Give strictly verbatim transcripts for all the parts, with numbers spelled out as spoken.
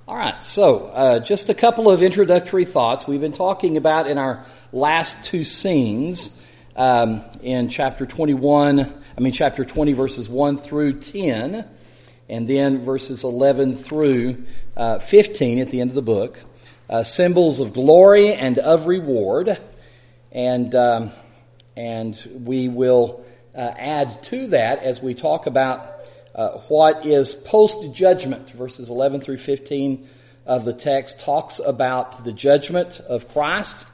All right, so uh, just a couple of introductory thoughts. We've been talking about in our last two scenes um, in chapter twenty-one, I mean chapter twenty, verses one through ten, and then verses eleven through uh, fifteen at the end of the book, uh, symbols of glory and of reward, and um, and we will uh, add to that as we talk about Uh, what is post-judgment. Verses eleven through fifteen of the text talks about the judgment of Christ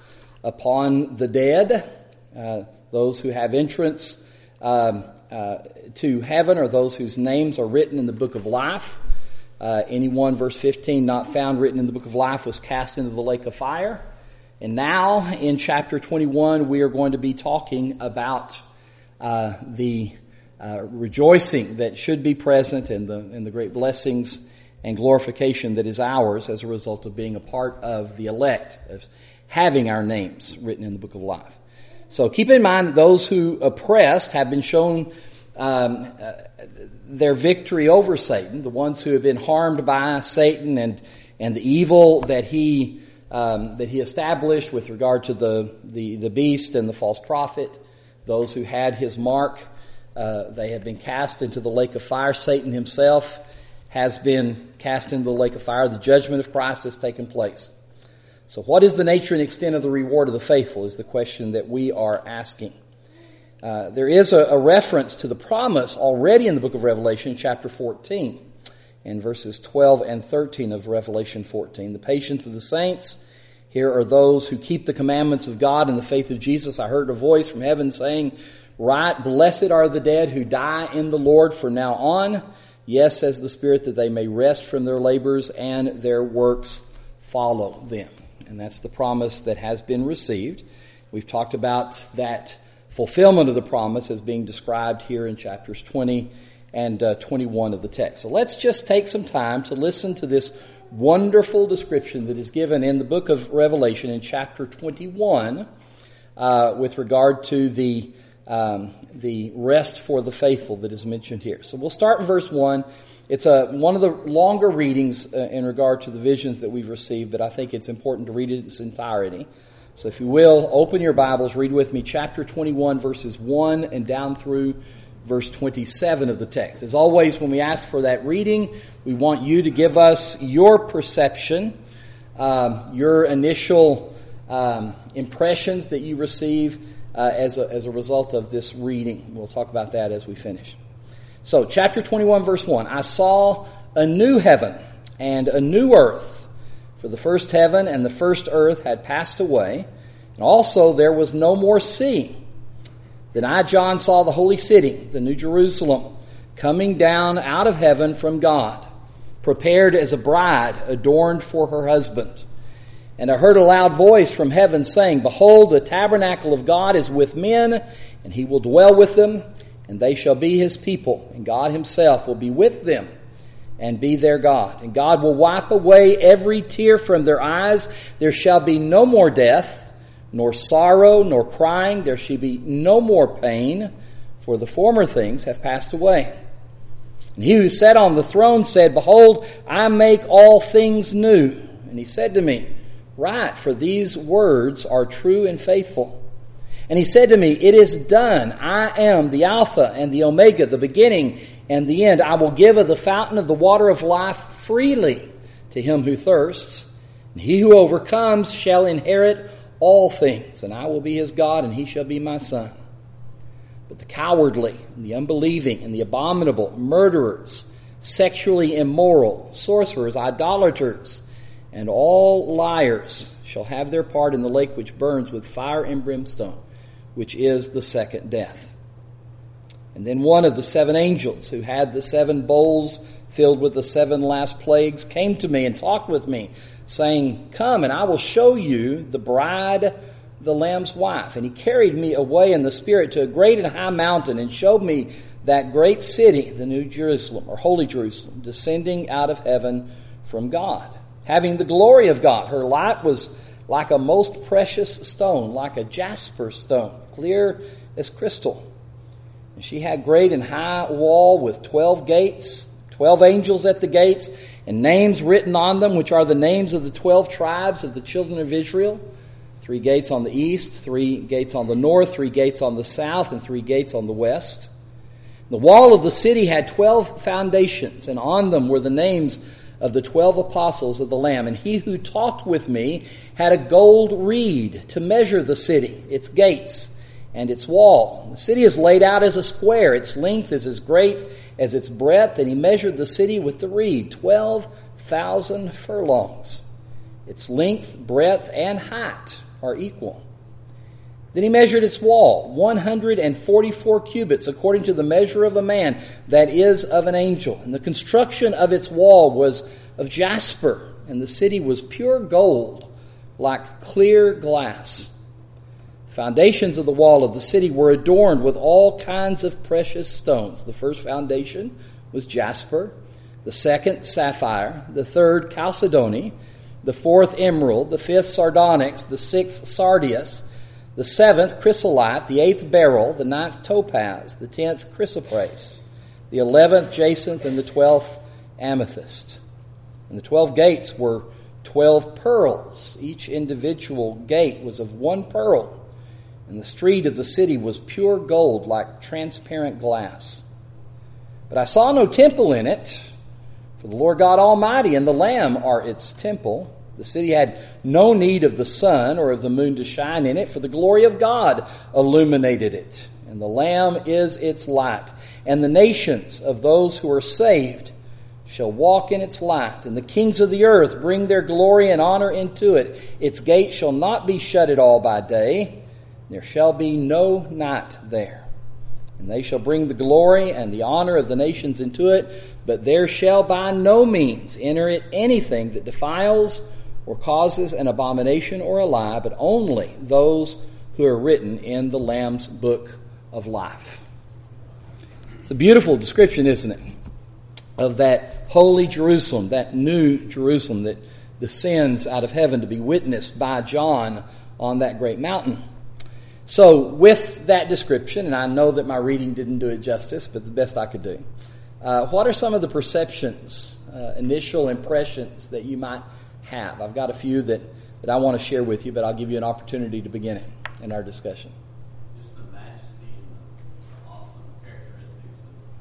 upon the dead, uh, those who have entrance um, uh, to heaven, or those whose names are written in the book of life. Uh, anyone, verse fifteen, not found written in the book of life was cast into the lake of fire. And now, in chapter twenty-one, we are going to be talking about uh, the Uh, rejoicing that should be present and the and the great blessings and glorification that is ours as a result of being a part of the elect, of having our names written in the book of life. So keep in mind that those who oppressed have been shown um, uh, their victory over Satan, the ones who have been harmed by Satan and and the evil that he um, that he established with regard to the, the, the beast and the false prophet, those who had his mark. Uh, they have been cast into the lake of fire. Satan himself has been cast into the lake of fire. The judgment of Christ has taken place. So what is the nature and extent of the reward of the faithful is the question that we are asking. Uh, there is a, a reference to the promise already in the book of Revelation, chapter fourteen, in verses twelve and thirteen of Revelation fourteen. The patience of the saints. Here are those who keep the commandments of God and the faith of Jesus. I heard a voice from heaven saying, "Right, blessed are the dead who die in the Lord from now on. Yes, says the Spirit, that they may rest from their labors and their works follow them." And that's the promise that has been received. We've talked about that fulfillment of the promise as being described here in chapters twenty and uh, twenty-one of the text. So let's just take some time to listen to this wonderful description that is given in the book of Revelation in chapter twenty-one uh, with regard to the Um, the rest for the faithful that is mentioned here. So we'll start in verse one. It's a, one of the longer readings uh, in regard to the visions that we've received, but I think it's important to read it in its entirety. So if you will, open your Bibles, read with me chapter twenty-one, verses one and down through verse twenty-seven of the text. As always, when we ask for that reading, we want you to give us your perception, um, your initial um, impressions that you receive Uh, as a, as a result of this reading. We'll talk about that as we finish. So, chapter twenty-one, verse one. "I saw a new heaven and a new earth, for the first heaven and the first earth had passed away, and also there was no more sea. Then I, John, saw the holy city, the new Jerusalem, coming down out of heaven from God, prepared as a bride adorned for her husband. And I heard a loud voice from heaven saying, Behold, the tabernacle of God is with men, and he will dwell with them, and they shall be his people, and God himself will be with them and be their God. And God will wipe away every tear from their eyes. There shall be no more death, nor sorrow, nor crying. There shall be no more pain, for the former things have passed away. And he who sat on the throne said, Behold, I make all things new. And he said to me, Write, for these words are true and faithful. And he said to me, It is done. I am the Alpha and the Omega, the beginning and the end. I will give of the fountain of the water of life freely to him who thirsts. And he who overcomes shall inherit all things. And I will be his God, and he shall be my son. But the cowardly, and the unbelieving, and the abominable, murderers, sexually immoral, sorcerers, idolaters, and all liars shall have their part in the lake which burns with fire and brimstone, which is the second death. And then one of the seven angels who had the seven bowls filled with the seven last plagues came to me and talked with me, saying, Come, and I will show you the bride, the Lamb's wife. And he carried me away in the Spirit to a great and high mountain, and showed me that great city, the New Jerusalem, or Holy Jerusalem, descending out of heaven from God, having the glory of God. Her light was like a most precious stone, like a jasper stone, clear as crystal. And she had great and high wall with twelve gates, twelve angels at the gates, and names written on them, which are the names of the twelve tribes of the children of Israel. Three gates on the east, three gates on the north, three gates on the south, and three gates on the west. The wall of the city had twelve foundations, and on them were the names of the twelve apostles of the Lamb. And he who talked with me had a gold reed to measure the city, its gates, and its wall. The city is laid out as a square. Its length is as great as its breadth. And he measured the city with the reed, twelve thousand furlongs. Its length, breadth, and height are equal. Then he measured its wall, one hundred forty-four cubits, according to the measure of a man, that is, of an angel. And the construction of its wall was of jasper, and the city was pure gold, like clear glass. The foundations of the wall of the city were adorned with all kinds of precious stones. The first foundation was jasper, the second sapphire, the third chalcedony, the fourth emerald, the fifth sardonyx, the sixth sardius, the seventh chrysolite, the eighth beryl, the ninth topaz, the tenth chrysoprase, the eleventh jacinth, and the twelfth amethyst. And the twelve gates were twelve pearls. Each individual gate was of one pearl. And the street of the city was pure gold, like transparent glass. But I saw no temple in it, for the Lord God Almighty and the Lamb are its temple. The city had no need of the sun or of the moon to shine in it, for the glory of God illuminated it. And the Lamb is its light. And the nations of those who are saved shall walk in its light. And the kings of the earth bring their glory and honor into it. Its gate shall not be shut at all by day. There shall be no night there. And they shall bring the glory and the honor of the nations into it. But there shall by no means enter it anything that defiles or causes an abomination or a lie, but only those who are written in the Lamb's book of life. It's a beautiful description, isn't it, of that holy Jerusalem, that new Jerusalem that descends out of heaven to be witnessed by John on that great mountain. So with that description, and I know that my reading didn't do it justice, but the best I could do, uh, what are some of the perceptions, uh, initial impressions that you might have? I've got a few that, that I want to share with you, but I'll give you an opportunity to begin it in our discussion. Just the majesty and the awesome characteristics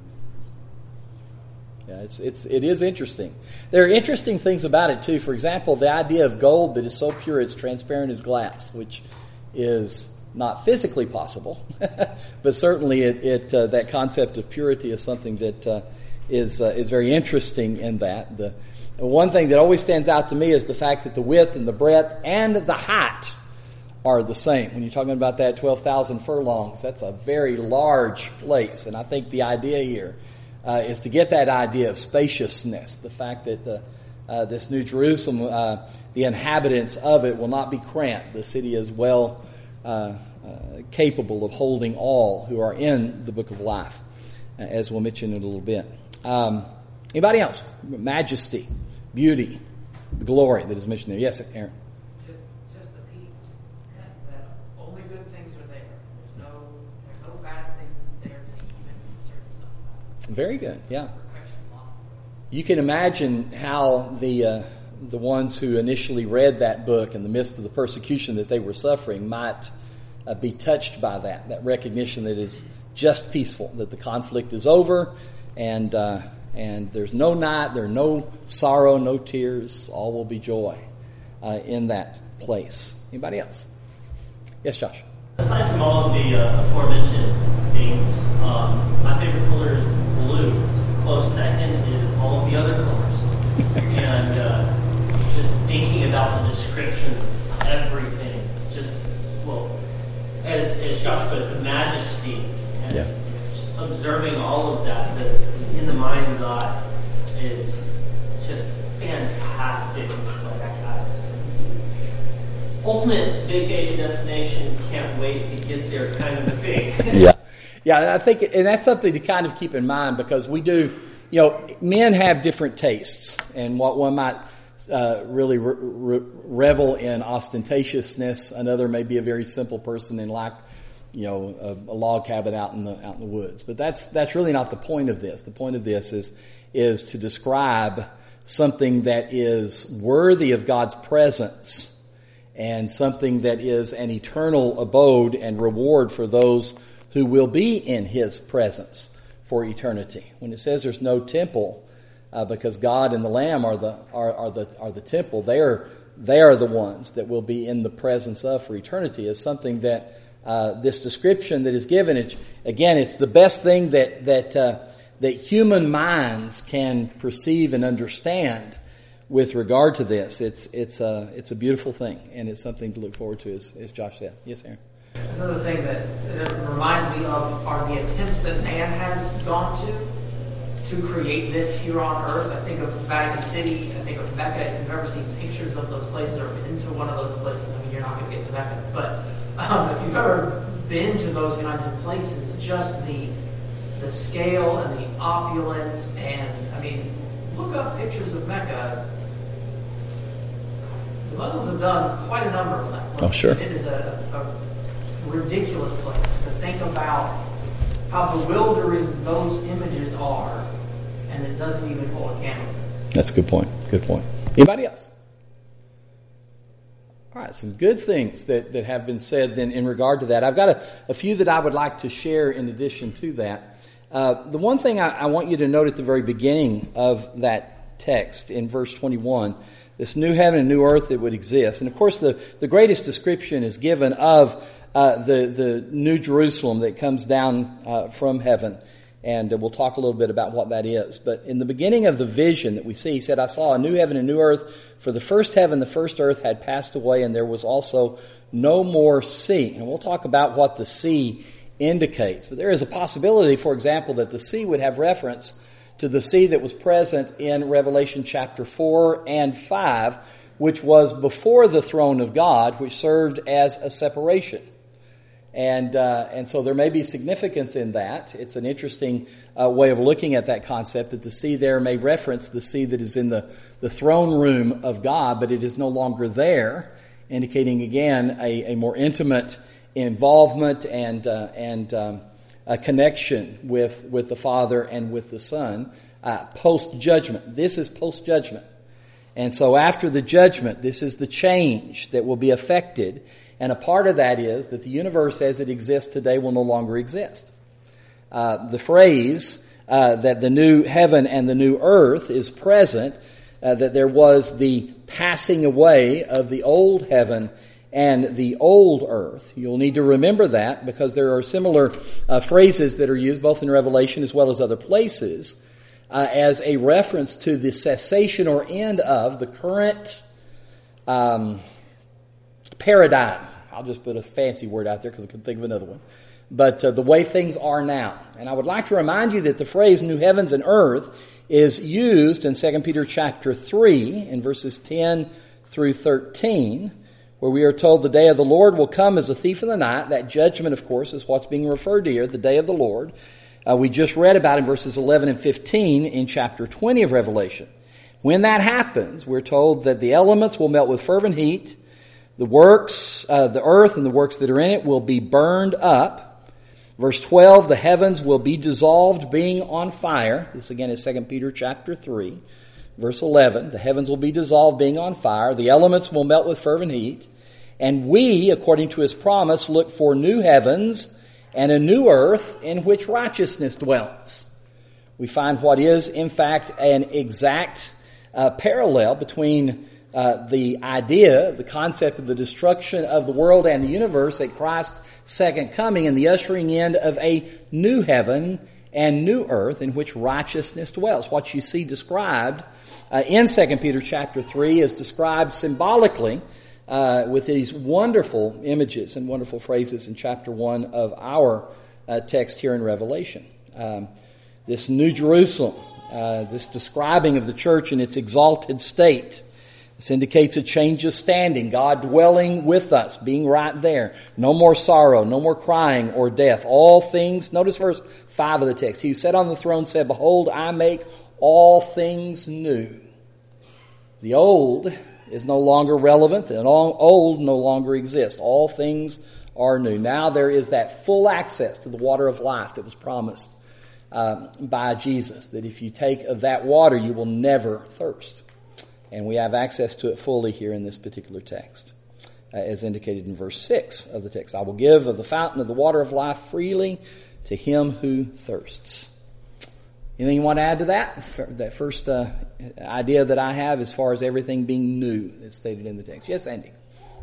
of Yeah, it's it's it is interesting. There are interesting things about it too. For example, the idea of gold that is so pure it's transparent as glass, which is not physically possible, but certainly it, it uh, that concept of purity is something that uh, is uh, is very interesting in that. The one thing that always stands out to me is the fact that the width and the breadth and the height are the same. When you're talking about that twelve thousand furlongs, that's a very large place. And I think the idea here uh, is to get that idea of spaciousness, the fact that the, uh, this New Jerusalem, uh, the inhabitants of it will not be cramped. The city is well uh, uh, capable of holding all who are in the book of life, uh, as we'll mention in a little bit. Um, anybody else? Majesty, beauty, the glory that is mentioned there. Yes, Aaron. Just, just the peace. That, that only good things are there. There's no, there's no bad things there to even concern yourself about. Very good. Yeah. Perfection, lots of ways. You can imagine how the uh, the ones who initially read that book in the midst of the persecution that they were suffering might uh, be touched by that. That recognition that is just peaceful, that the conflict is over, and. Uh, And there's no night, there's no sorrow, no tears. All will be joy uh, in that place. Anybody else? Yes, Josh. Aside from all of the uh, aforementioned things, um, my favorite color is blue. Close second is all of the other colors. and uh, just thinking about the descriptions of everything, just, well, as, as Josh put it, the majesty. And yeah. just observing all of that, the, in the mind's eye is just fantastic. It's like I got ultimate vacation destination, can't wait to get there kind of a thing. yeah. Yeah, I think, and that's something to kind of keep in mind because we do, you know, men have different tastes and what one might uh, really re- re- revel in ostentatiousness. Another may be a very simple person and like, you know, a, a log cabin out in the out in the woods. But that's that's really not the point of this. The point of this is is to describe something that is worthy of God's presence and something that is an eternal abode and reward for those who will be in His presence for eternity. When it says there's no temple, uh, because God and the Lamb are the are, are the are the temple, they are they are the ones that will be in the presence of for eternity, is something that uh, this description that is given. It, again, it's the best thing that that uh, that human minds can perceive and understand with regard to this. It's it's a it's a beautiful thing, and it's something to look forward to, as, as Josh said. Yes, Aaron. Another thing that, that reminds me of are the attempts that man has gone to to create this here on earth. I think of Vatican City, I think of Mecca. If you've ever seen pictures of those places or been to one of those places, I mean, you're not going to get to Mecca, but um, if you've ever been to those kinds of places, just the the scale and the opulence, and I mean, look up pictures of Mecca. The Muslims have done quite a number of that. Oh, sure. It is a, a ridiculous place to think about how bewildering those images are, and it doesn't even hold a candle to this. That's a good point. Good point. Anybody else? All right, some good things that, that have been said then in regard to that. I've got a, a few that I would like to share in addition to that. Uh, the one thing I, I want you to note at the very beginning of that text in verse twenty-one, this new heaven and new earth that would exist. And of course, the, the greatest description is given of uh, the, the new Jerusalem that comes down uh, from heaven. And uh, we'll talk a little bit about what that is. But in the beginning of the vision that we see, he said, I saw a new heaven and new earth, for the first heaven, the first earth had passed away, and there was also no more sea. And we'll talk about what the sea indicates. But there is a possibility, for example, that the sea would have reference to the sea that was present in Revelation chapter four and five, which was before the throne of God, which served as a separation. And uh, and so there may be significance in that. It's an interesting uh, way of looking at that concept, that the sea there may reference the sea that is in the, the throne room of God, but it is no longer there, indicating again a, a more intimate involvement and uh, and um, a connection with, with the Father and with the Son uh, post-judgment. This is post-judgment. And so after the judgment, this is the change that will be affected. And a part of that is that the universe as it exists today will no longer exist. Uh, the phrase uh, that the new heaven and the new earth is present, uh, that there was the passing away of the old heaven and the old earth. You'll need to remember that, because there are similar uh, phrases that are used both in Revelation as well as other places uh, as a reference to the cessation or end of the current um, paradigm. I'll just put a fancy word out there because I couldn't think of another one. But uh, the way things are now. And I would like to remind you that the phrase new heavens and earth is used in Second Peter chapter three in verses ten through thirteen, where we are told the day of the Lord will come as a thief in the night. That judgment, of course, is what's being referred to here, the day of the Lord. Uh, we just read about in verses eleven and fifteen in chapter twenty of Revelation. When that happens, we're told that the elements will melt with fervent heat. The works, uh, the earth and the works that are in it will be burned up. Verse twelve, the heavens will be dissolved, being on fire. This again is Second Peter chapter three. Verse eleven, the heavens will be dissolved, being on fire. The elements will melt with fervent heat. And we, according to his promise, look for new heavens and a new earth in which righteousness dwells. We find what is, in fact, an exact uh, parallel between Uh, the idea, the concept of the destruction of the world and the universe at Christ's second coming and the ushering in of a new heaven and new earth in which righteousness dwells. What you see described uh, in Second Peter chapter three is described symbolically uh, with these wonderful images and wonderful phrases in chapter one of our uh, text here in Revelation. Um, this New Jerusalem, uh, this describing of the church in its exalted state. This indicates a change of standing, God dwelling with us, being right there. No more sorrow, no more crying or death. All things, notice verse five of the text. He who sat on the throne said, behold, I make all things new. The old is no longer relevant. The old no longer exists. All things are new. Now there is that full access to the water of life that was promised uh, by Jesus, that if you take of that water, you will never thirst. And we have access to it fully here in this particular text, uh, as indicated in verse six of the text. I will give of the fountain of the water of life freely to him who thirsts. Anything you want to add to that? That first uh, idea that I have as far as everything being new that's stated in the text. Yes, Andy?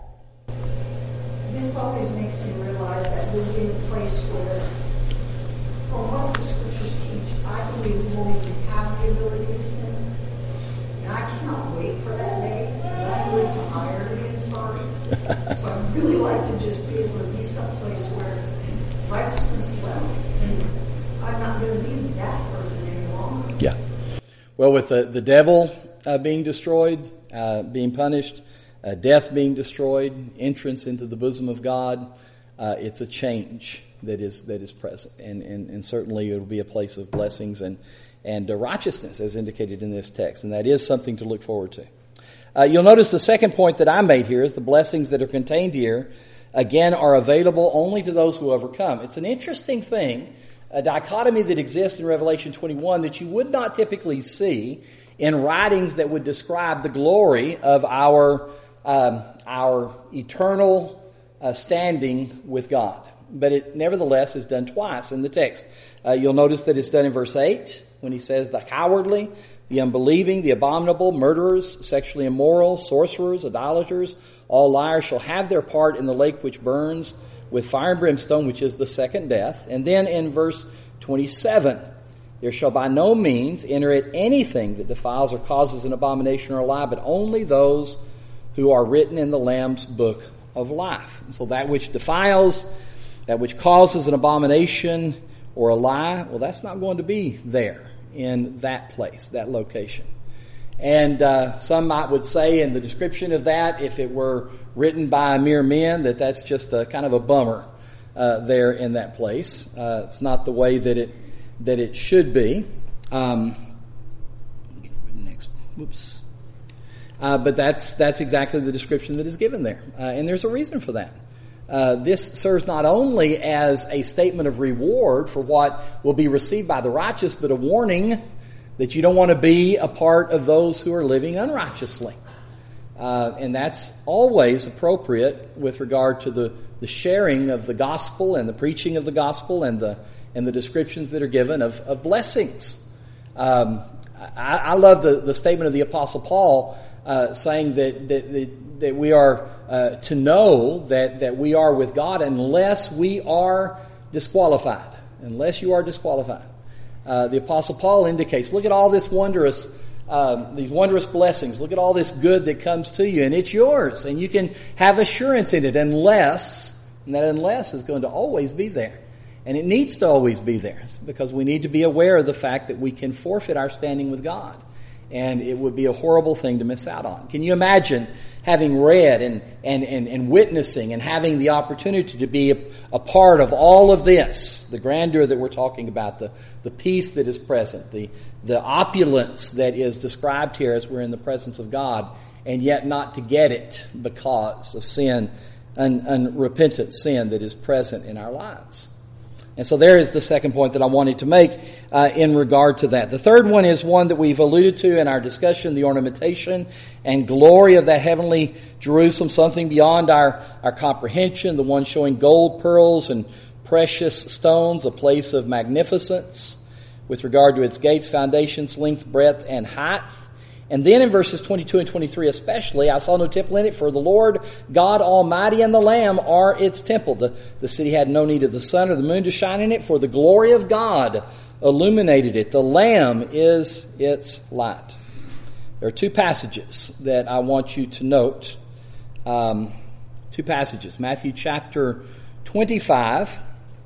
This always makes me realize that we're in a place where, from what the scriptures teach, I believe we won't even have the ability to sin. And I cannot wait for that day, because I'm really tired of being sorry. So I'd really like to just be able to be someplace where righteousness dwells. And I'm not going to be that person any longer. Yeah. Well, with the, the devil uh, being destroyed, uh, being punished, uh, death being destroyed, entrance into the bosom of God, uh, it's a change that is that is present. And, and, and certainly it will be a place of blessings and, and uh, righteousness as indicated in this text. And that is something to look forward to. Uh, you'll notice the second point that I made here is the blessings that are contained here, again, are available only to those who overcome. It's an interesting thing, a dichotomy that exists in Revelation twenty-one that you would not typically see in writings that would describe the glory of our um, our eternal uh, standing with God. But it nevertheless is done twice in the text. Uh, you'll notice that it's done in verse eight when he says the cowardly, the unbelieving, the abominable, murderers, sexually immoral, sorcerers, idolaters, all liars shall have their part in the lake which burns with fire and brimstone, which is the second death. And then in verse twenty-seven, there shall by no means enter it anything that defiles or causes an abomination or a lie, but only those who are written in the Lamb's book of life. And so that which defiles, that which causes an abomination or a lie, well, that's not going to be there in that place, that location. And uh, some might would say in the description of that, if it were written by mere men, that that's just a kind of a bummer uh, there in that place. Uh, it's not the way that it that it should be. Um, next, whoops. Uh, but that's that's exactly the description that is given there, uh, and there's a reason for that. Uh, this serves not only as a statement of reward for what will be received by the righteous, but a warning that you don't want to be a part of those who are living unrighteously. Uh, and that's always appropriate with regard to the, the sharing of the gospel and the preaching of the gospel and the and the descriptions that are given of, of blessings. Um, I, I love the, the statement of the Apostle Paul uh, saying that, that, that, that we are uh, to know that, that we are with God unless we are disqualified. Unless you are disqualified. Uh, the Apostle Paul indicates, look at all this wondrous, uh, these wondrous blessings. Look at all this good that comes to you, and it's yours, and you can have assurance in it unless, and that unless is going to always be there. And it needs to always be there because we need to be aware of the fact that we can forfeit our standing with God. And it would be a horrible thing to miss out on. Can you imagine having read and, and, and, and witnessing and having the opportunity to be a, a part of all of this, the grandeur that we're talking about, the, the peace that is present, the, the opulence that is described here as we're in the presence of God, and yet not to get it because of sin, un, unrepentant sin that is present in our lives. And so there is the second point that I wanted to make uh, in regard to that. The third one is one that we've alluded to in our discussion, the ornamentation and glory of that heavenly Jerusalem, something beyond our, our comprehension, the one showing gold, pearls, and precious stones, a place of magnificence with regard to its gates, foundations, length, breadth, and height. And then in verses twenty-two and twenty-three especially, I saw no temple in it, for the Lord God Almighty and the Lamb are its temple. The, the city had no need of the sun or the moon to shine in it, for the glory of God illuminated it. The Lamb is its light. There are two passages that I want you to note. Um, two passages. Matthew chapter twenty-five.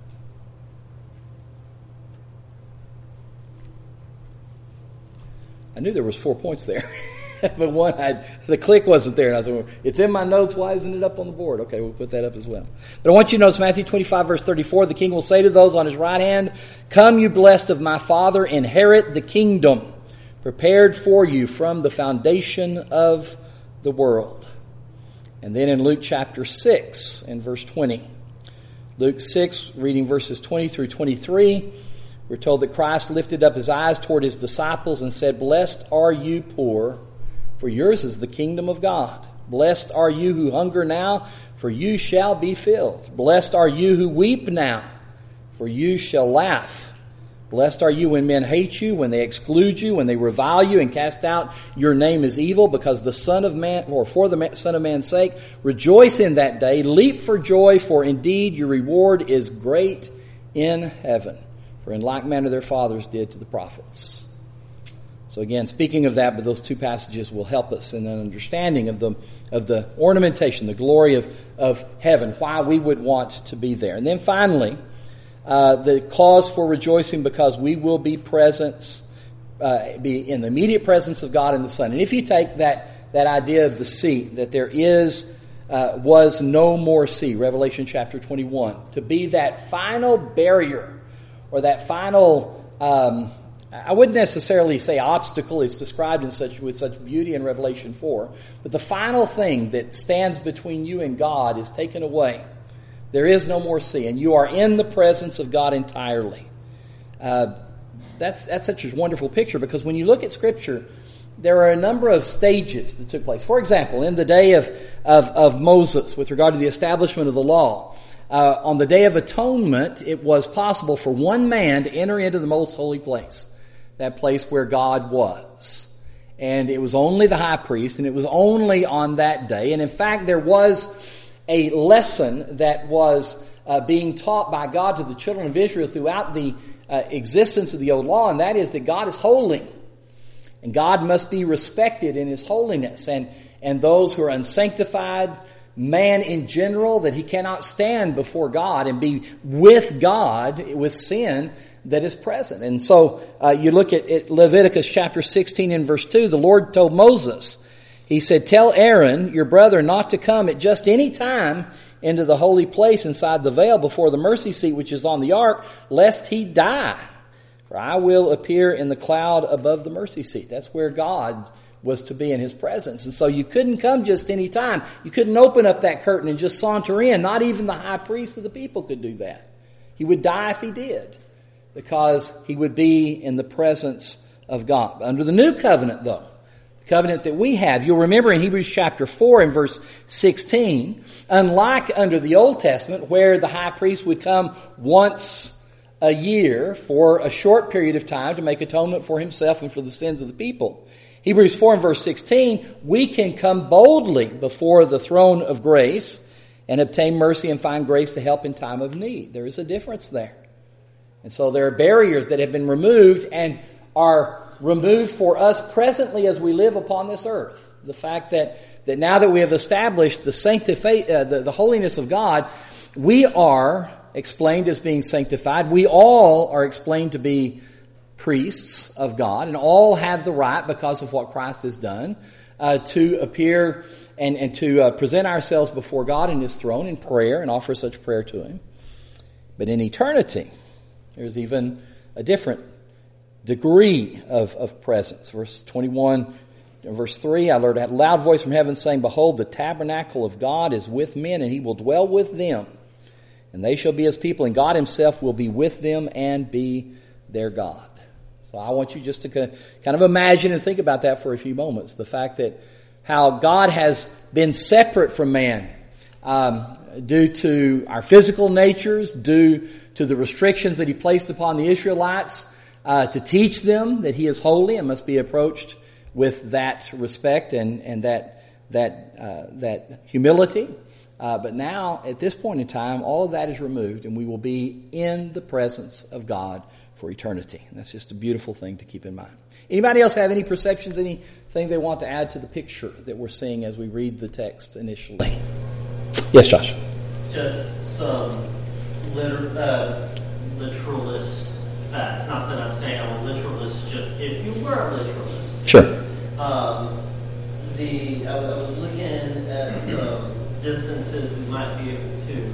I knew there was four points there, but one had, the click wasn't there. And I was like, it's in my notes. Why isn't it up on the board? Okay, we'll put that up as well. But I want you to notice Matthew twenty-five, verse thirty-four. The king will say to those on his right hand, come, you blessed of my Father, inherit the kingdom prepared for you from the foundation of the world. And then in Luke chapter six and verse twenty. Luke six, reading verses twenty through twenty-three. we're told that Christ lifted up his eyes toward his disciples and said, "Blessed are you poor, for yours is the kingdom of God. Blessed are you who hunger now, for you shall be filled. Blessed are you who weep now, for you shall laugh. Blessed are you when men hate you, when they exclude you, when they revile you and cast out your name as evil, because the Son of Man, or for the Son of Man's sake. Rejoice in that day, leap for joy, for indeed your reward is great in heaven. For in like manner their fathers did to the prophets." So again, speaking of that, but those two passages will help us in an understanding of the of the ornamentation, the glory of, of heaven, why we would want to be there. And then finally, uh, the cause for rejoicing, because we will be presence, uh, be in the immediate presence of God and the Son. And if you take that that idea of the sea, that there is uh, was no more sea, Revelation chapter twenty-one, to be that final barrier or that final um, I wouldn't necessarily say obstacle. It's described in such with such beauty in Revelation four. But the final thing that stands between you and God is taken away. There is no more sea, and you are in the presence of God entirely. Uh, that's that's such a wonderful picture, because when you look at Scripture, there are a number of stages that took place. For example, in the day of of, of Moses, with regard to the establishment of the law, uh, on the Day of Atonement, it was possible for one man to enter into the most holy place. That place where God was. And it was only the high priest, and it was only on that day. And in fact, there was a lesson that was uh, being taught by God to the children of Israel throughout the uh, existence of the old law, and that is that God is holy. And God must be respected in his holiness. And, and those who are unsanctified, man in general, that he cannot stand before God and be with God with sin that is present. And so uh, you look at, at Leviticus chapter sixteen and verse two. The Lord told Moses, he said, "Tell Aaron, your brother, not to come at just any time into the holy place inside the veil before the mercy seat which is on the ark, lest he die. For I will appear in the cloud above the mercy seat." That's where God was to be in his presence. And so you couldn't come just any time. You couldn't open up that curtain and just saunter in. Not even the high priest of the people could do that. He would die if he did, because he would be in the presence of God. Under the new covenant, though, the covenant that we have, you'll remember in Hebrews chapter four and verse sixteen, unlike under the Old Testament, where the high priest would come once a year for a short period of time to make atonement for himself and for the sins of the people, Hebrews four and verse sixteen, we can come boldly before the throne of grace and obtain mercy and find grace to help in time of need. There is a difference there. And so there are barriers that have been removed and are removed for us presently as we live upon this earth. The fact that, that now that we have established the, sanctifi- uh, the, the holiness of God, we are explained as being sanctified. We all are explained to be priests of God, and all have the right, because of what Christ has done, uh, to appear and, and to uh, present ourselves before God in his throne in prayer and offer such prayer to him. But in eternity, there's even a different degree of, of presence. Verse twenty-one, verse three, I heard a loud voice from heaven saying, "Behold, the tabernacle of God is with men, and he will dwell with them. And they shall be his people, and God himself will be with them and be their God." So I want you just to kind of imagine and think about that for a few moments. The fact that how God has been separate from man um, due to our physical natures, due to the restrictions that he placed upon the Israelites, uh, to teach them that he is holy and must be approached with that respect and, and that that uh, that humility. Uh, but now, at this point in time, all of that is removed, and we will be in the presence of God for eternity. And that's just a beautiful thing to keep in mind. Anybody else have any perceptions, anything they want to add to the picture that we're seeing as we read the text initially? Yes, Josh. Just some liter- uh, literalist facts. Not that I'm saying I'm a literalist, just if you were a literalist. Sure. Um, the I, I was looking at some distances we might be able to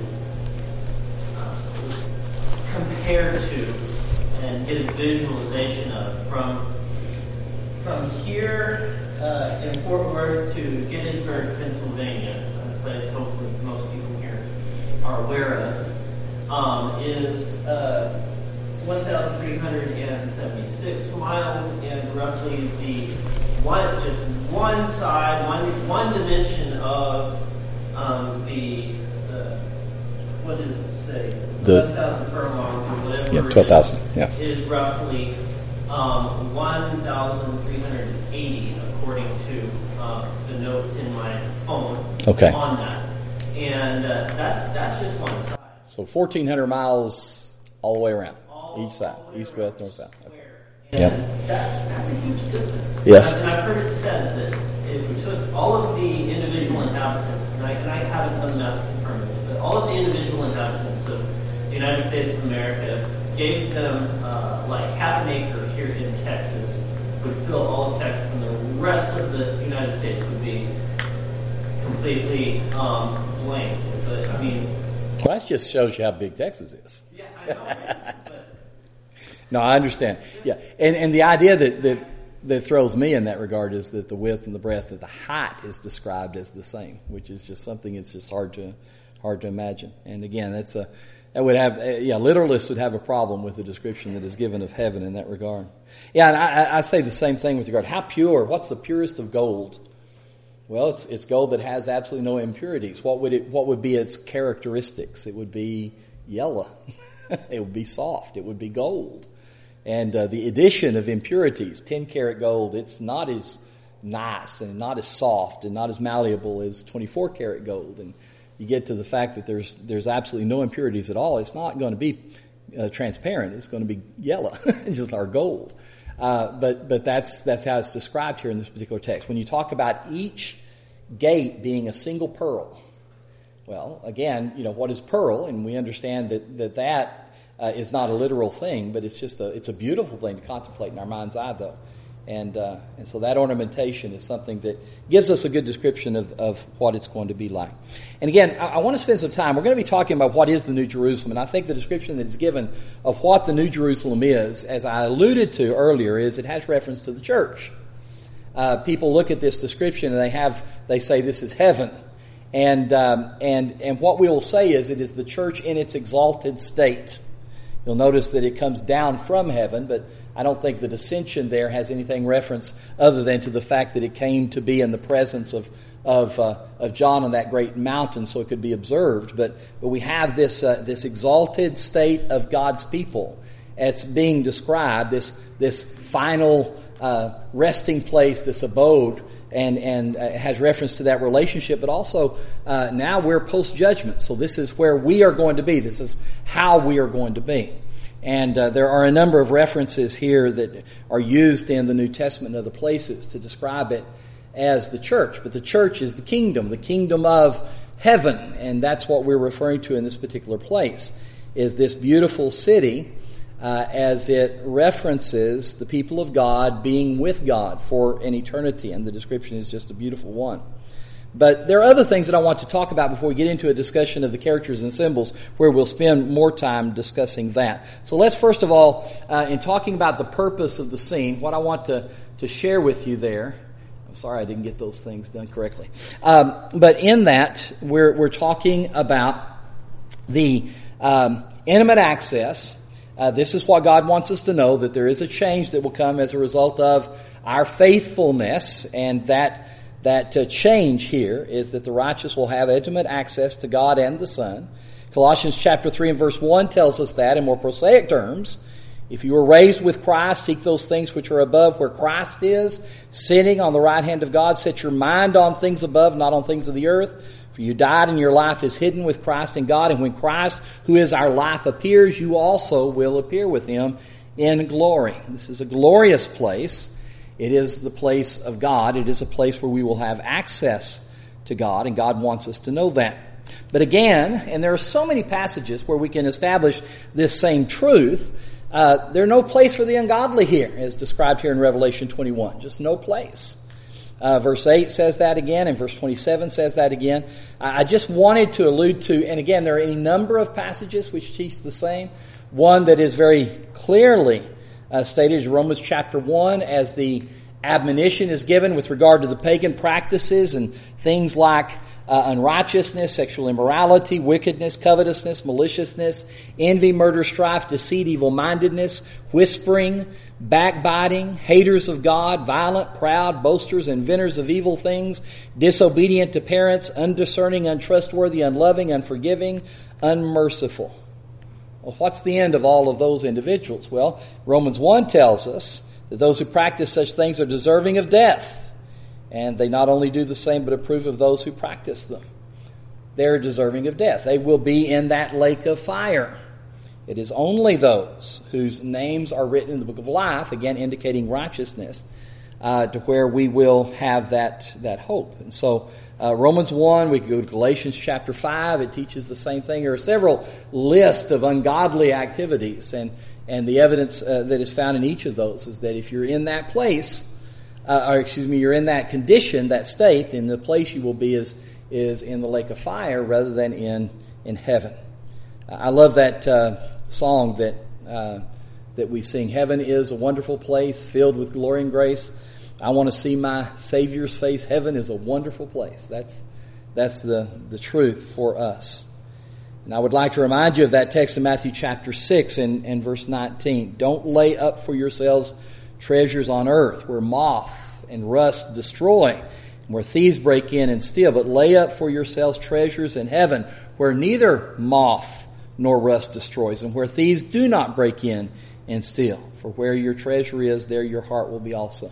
uh, compare to and get a visualization of from from here uh, in Fort Worth to Gettysburg, Pennsylvania, a place hopefully most people here are aware of, um, is uh, one thousand three hundred seventy-six miles, and roughly the one just one side, one one dimension of um, the uh, what does it say? The twelve thousand furlongs or whatever. Yeah, twelve thousand. Yeah, is roughly um, one thousand three hundred eighty, according to uh, the notes in my phone. Okay. On that, and uh, that's that's just one side. So fourteen hundred miles all the way around, All each side, the way east, around west, north, south. Okay. And Yep. that's that's a huge distance. Yes. And I've heard it said that if we took all of the individual inhabitants, and I, and I haven't done the math to confirm this, but all of the individual inhabitants of the United States of America, gave them uh, like half an acre here in Texas, would fill all of Texas, and the rest of the United States would be completely um, blank. But I mean, Well, that just shows you how big Texas is. yeah, I know. Right? But No, I understand. Yeah, and and the idea that, that that throws me in that regard is that the width and the breadth of the height is described as the same, which is just something it's just hard to hard to imagine. And again, that's a that would have yeah, literalists would have a problem with the description that is given of heaven in that regard. Yeah, and I, I say the same thing with regard how pure. What's the purest of gold? Well, it's it's gold that has absolutely no impurities. What would it? What would be its characteristics? It would be yellow. It would be soft. It would be gold. And uh, the addition of impurities, ten karat gold, it's not as nice and not as soft and not as malleable as twenty-four karat gold. And you get to the fact that there's there's absolutely no impurities at all. It's not going to be uh, transparent. It's going to be yellow, just our gold. Uh, but but that's that's how it's described here in this particular text. When you talk about each gate being a single pearl, well, again, you know, what is pearl? And we understand that that that uh, is not a literal thing, but it's just a it's a beautiful thing to contemplate in our mind's eye, though. And uh, and so that ornamentation is something that gives us a good description of, of what it's going to be like. And again, I, I want to spend some time. We're going to be talking about what is the New Jerusalem. And I think the description that is given of what the New Jerusalem is, as I alluded to earlier, is it has reference to the church. Uh, people look at this description and they have they say this is heaven. And um, and and what we will say is it is the church in its exalted state. You'll notice that it comes down from heaven, but I don't think the dissension there has anything reference other than to the fact that it came to be in the presence of of uh, of John on that great mountain, so it could be observed. But but we have this uh, this exalted state of God's people. It's being described, this this final uh, resting place, this abode, and and uh, has reference to that relationship. But also uh, now we're post judgment, so this is where we are going to be. This is how we are going to be. And uh, there are a number of references here that are used in the New Testament and other places to describe it as the church. But the church is the kingdom, the kingdom of heaven. And that's what we're referring to in this particular place, is this beautiful city uh, as it references the people of God being with God for an eternity. And the description is just a beautiful one. But there are other things that I want to talk about before we get into a discussion of the characters and symbols, where we'll spend more time discussing that. So let's first of all, uh, in talking about the purpose of the scene, what I want to, to share with you there. I'm sorry I didn't get those things done correctly. Um, but in that, we're we're talking about the um, intimate access. Uh, this is what God wants us to know, that there is a change that will come as a result of our faithfulness, and that That uh, change here is that the righteous will have intimate access to God and the Son. Colossians chapter three and verse one tells us that in more prosaic terms. If you were raised with Christ, seek those things which are above where Christ is, sitting on the right hand of God. Set your mind on things above, not on things of the earth. For you died and your life is hidden with Christ in God. And when Christ, who is our life, appears, you also will appear with Him in glory. This is a glorious place. It is the place of God. It is a place where we will have access to God, and God wants us to know that. But again, and there are so many passages where we can establish this same truth, uh, there's no place for the ungodly here, as described here in Revelation twenty-one. Just no place. Uh, verse eight says that again, and verse twenty-seven says that again. I just wanted to allude to, and again, there are any number of passages which teach the same. One that is very clearly Uh, stated in Romans chapter one, as the admonition is given with regard to the pagan practices and things like uh, unrighteousness, sexual immorality, wickedness, covetousness, maliciousness, envy, murder, strife, deceit, evil-mindedness, whispering, backbiting, haters of God, violent, proud, boasters, inventors of evil things, disobedient to parents, undiscerning, untrustworthy, unloving, unforgiving, unmerciful. Well, what's the end of all of those individuals? Well, Romans one tells us that those who practice such things are deserving of death. And they not only do the same, but approve of those who practice them. They're deserving of death. They will be in that lake of fire. It is only those whose names are written in the book of life, again indicating righteousness, uh, to where we will have that, that hope. And so uh, Romans one, we can go to Galatians chapter five. It teaches the same thing. There are several lists of ungodly activities, and, and the evidence uh, that is found in each of those is that if you're in that place, Uh, or excuse me, you're in that condition, that state, then the place you will be is is in the lake of fire rather than in in heaven. Uh, I love that uh, song that uh, that we sing. Heaven is a wonderful place filled with glory and grace. I want to see my Savior's face. Heaven is a wonderful place. That's that's the the truth for us. And I would like to remind you of that text in Matthew chapter six and, and verse nineteen. Don't lay up for yourselves treasures on earth where moth and rust destroy, where thieves break in and steal, but lay up for yourselves treasures in heaven where neither moth nor rust destroys, and where thieves do not break in and steal. For where your treasure is, there your heart will be also.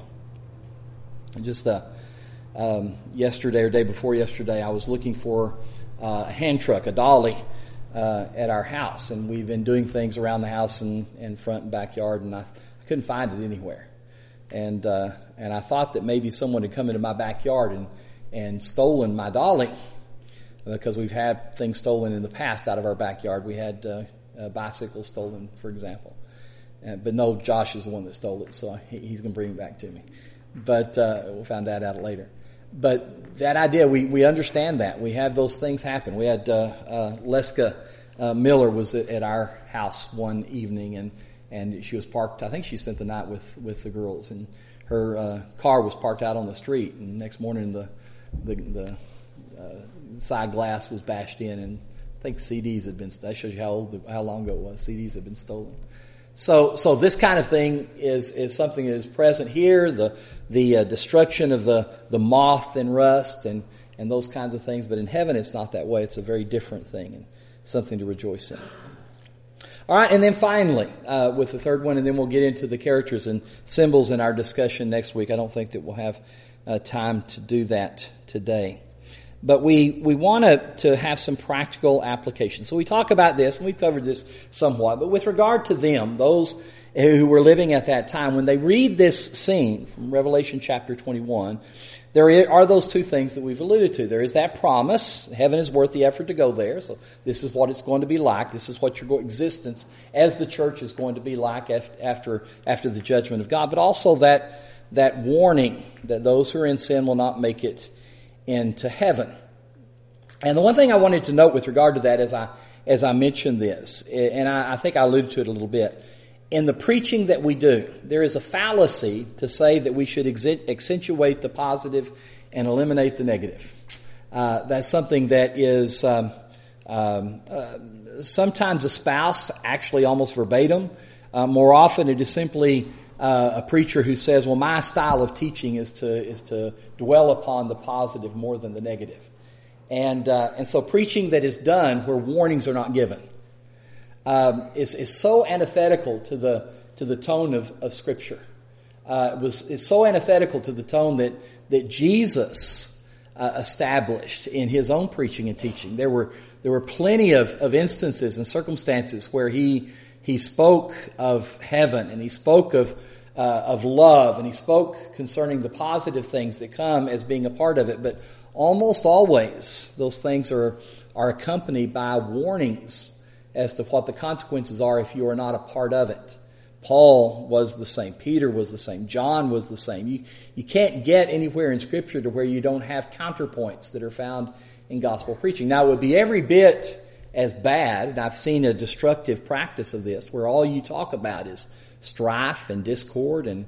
And just uh, um, yesterday or day before yesterday, I was looking for uh, a hand truck, a dolly, uh, at our house, and we've been doing things around the house and, and front and backyard, and I couldn't find it anywhere. And uh, and I thought that maybe someone had come into my backyard and, and stolen my dolly, because we've had things stolen in the past out of our backyard. We had uh, a bicycle stolen, for example. Uh, but no, Josh is the one that stole it, so he, he's going to bring it back to me. But uh, we'll find that out later. But that idea, we, we understand that. We have those things happen. We had uh, uh, Leska uh, Miller was at, at our house one evening, and And she was parked, I think she spent the night with, with the girls, and her uh, car was parked out on the street, and next morning the the, the uh, side glass was bashed in, and I think C Ds had been, that shows you how old, how long ago it was, C Ds had been stolen. So so this kind of thing is, is something that is present here, the the uh, destruction of the, the moth and rust and, and those kinds of things, but in heaven it's not that way. It's a very different thing and something to rejoice in. All right, and then finally, uh, with the third one, and then we'll get into the characters and symbols in our discussion next week. I don't think that we'll have uh, time to do that today. But we, we want to, to have some practical application. So we talk about this, and we've covered this somewhat, but with regard to them, those who were living at that time, when they read this scene from Revelation chapter twenty-one, there are those two things that we've alluded to. There is that promise. Heaven is worth the effort to go there. So this is what it's going to be like. This is what your existence as the church is going to be like after after the judgment of God. But also that that warning that those who are in sin will not make it into heaven. And the one thing I wanted to note with regard to that as I as I mentioned this, and I, I think I alluded to it a little bit, in the preaching that we do, there is a fallacy to say that we should accentuate the positive and eliminate the negative. Uh, that's something that is um, um, uh, sometimes espoused, actually almost verbatim. Uh, more often it is simply uh, a preacher who says, well, my style of teaching is to is to dwell upon the positive more than the negative. And, uh, and so preaching that is done where warnings are not given Um, is, is so antithetical to the to the tone of, of Scripture. Uh, it was is so antithetical to the tone that that Jesus uh, established in his own preaching and teaching. There were there were plenty of, of instances and circumstances where he he spoke of heaven, and he spoke of uh, of love, and he spoke concerning the positive things that come as being a part of it. But almost always those things are are accompanied by warnings as to what the consequences are if you are not a part of it. Paul was the same. Peter was the same. John was the same. You, you can't get anywhere in Scripture to where you don't have counterpoints that are found in gospel preaching. Now, it would be every bit as bad, and I've seen a destructive practice of this, where all you talk about is strife and discord and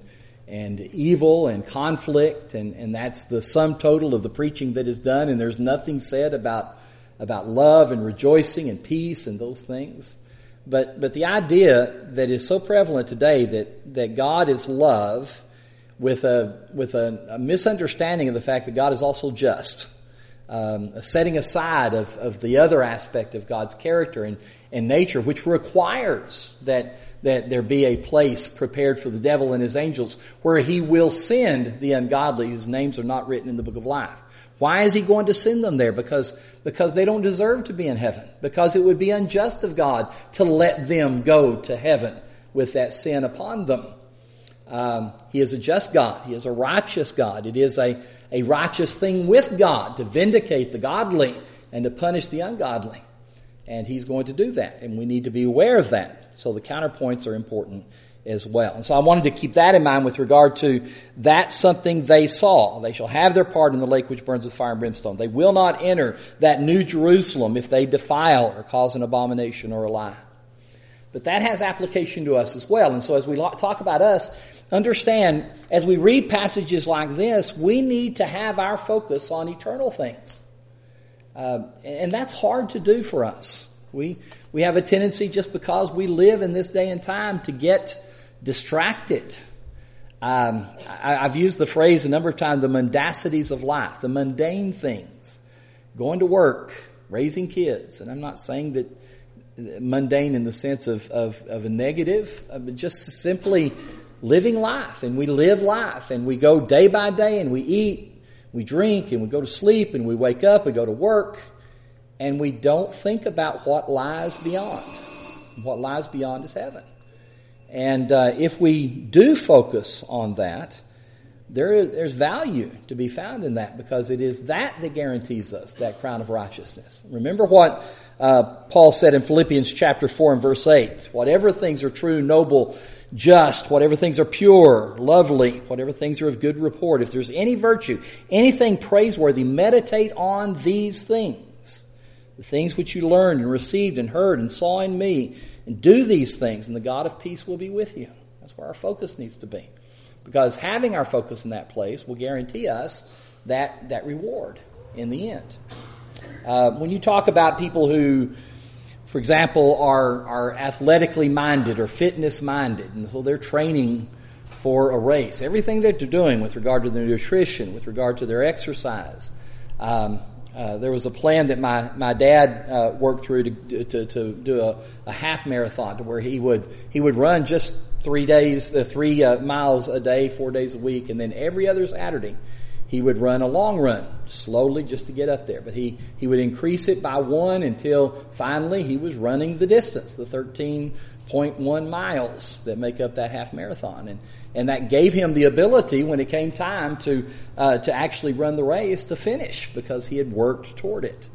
and evil and conflict, and, and that's the sum total of the preaching that is done, and there's nothing said about about love and rejoicing and peace and those things. But but the idea that is so prevalent today that, that God is love with a with a, a misunderstanding of the fact that God is also just, um, a setting aside of, of the other aspect of God's character and, and nature, which requires that that there be a place prepared for the devil and his angels where he will send the ungodly whose names are not written in the book of life. Why is he going to send them there? Because, because they don't deserve to be in heaven. Because it would be unjust of God to let them go to heaven with that sin upon them. Um, he is a just God. He is a righteous God. It is a, a righteous thing with God to vindicate the godly and to punish the ungodly. And he's going to do that. And we need to be aware of that. So the counterpoints are important as well. And so I wanted to keep that in mind with regard to that's something they saw. They shall have their part in the lake which burns with fire and brimstone. They will not enter that new Jerusalem if they defile or cause an abomination or a lie. But that has application to us as well. And so as we talk about us, understand, as we read passages like this, we need to have our focus on eternal things. Uh, and that's hard to do for us. We we have a tendency, just because we live in this day and time, to get distracted. Um, I, I've used the phrase a number of times, the mendacities of life, the mundane things, going to work, raising kids. And I'm not saying that mundane in the sense of, of, of a negative, but just simply living life. And we live life, and we go day by day, and we eat, we drink, and we go to sleep, and we wake up, we go to work, and we don't think about what lies beyond. What lies beyond is heaven. And uh, if we do focus on that, there is, there's value to be found in that, because it is that that guarantees us that crown of righteousness. Remember what uh, Paul said in Philippians chapter four and verse eight. Whatever things are true, noble, just, whatever things are pure, lovely, whatever things are of good report, if there's any virtue, anything praiseworthy, meditate on these things. The things which you learned and received and heard and saw in me, and do these things, and the God of peace will be with you. That's where our focus needs to be. Because having our focus in that place will guarantee us that, that reward in the end. Uh, when you talk about people who, for example, are, are athletically minded or fitness minded, and so they're training for a race, everything that they're doing with regard to their nutrition, with regard to their exercise, um, Uh, there was a plan that my, my dad uh, worked through to to, to do a, a half marathon, to where he would he would run just three days, uh, three uh, miles a day, four days a week, and then every other Saturday he would run a long run, slowly, just to get up there. But he, he would increase it by one until finally he was running the distance, the thirteen point one miles that make up that half marathon. And And that gave him the ability, when it came time to uh, to actually run the race, to finish, because he had worked toward it.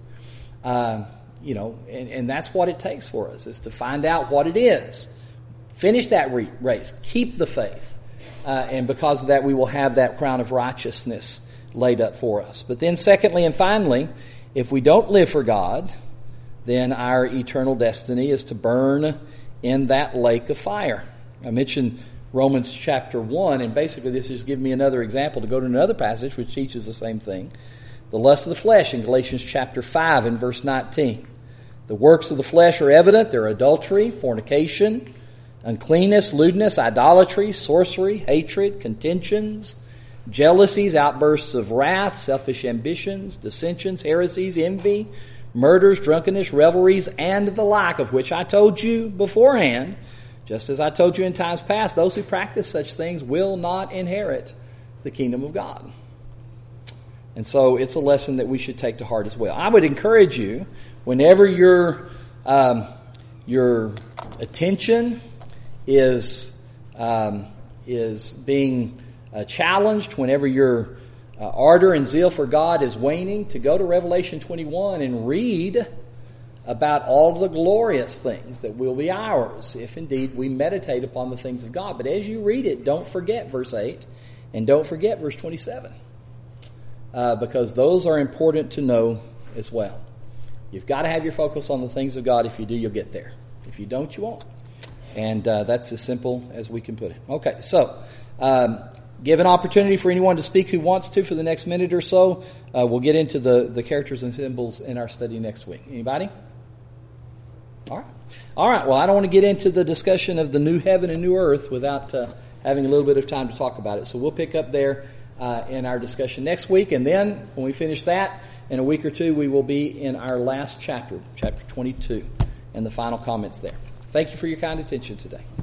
Uh, you know, and, and that's what it takes for us, is to find out what it is. Finish that re- race. Keep the faith. Uh, and because of that, we will have that crown of righteousness laid up for us. But then secondly and finally, if we don't live for God, then our eternal destiny is to burn in that lake of fire. I mentioned Romans chapter one, and basically this is giving me another example to go to another passage which teaches the same thing. The lust of the flesh in Galatians chapter five and verse nineteen. The works of the flesh are evident. They're adultery, fornication, uncleanness, lewdness, idolatry, sorcery, hatred, contentions, jealousies, outbursts of wrath, selfish ambitions, dissensions, heresies, envy, murders, drunkenness, revelries, and the like, of which I told you beforehand, just as I told you in times past, those who practice such things will not inherit the kingdom of God. And so it's a lesson that we should take to heart as well. I would encourage you, whenever your um, your attention is um, is being uh, challenged, whenever your uh, ardor and zeal for God is waning, to go to Revelation twenty-one and read about all the glorious things that will be ours if indeed we meditate upon the things of God. But as you read it, don't forget verse eight and don't forget verse twenty-seven, uh, because those are important to know as well. You've got to have your focus on the things of God. If you do, you'll get there. If you don't, you won't. And uh, that's as simple as we can put it. Okay, so um, give an opportunity for anyone to speak who wants to for the next minute or so. Uh, we'll get into the, the characters and symbols in our study next week. Anybody? All right. All right. Well, I don't want to get into the discussion of the new heaven and new earth without uh, having a little bit of time to talk about it. So we'll pick up there uh, in our discussion next week. And then when we finish that, in a week or two, we will be in our last chapter, chapter twenty-two, and the final comments there. Thank you for your kind attention today.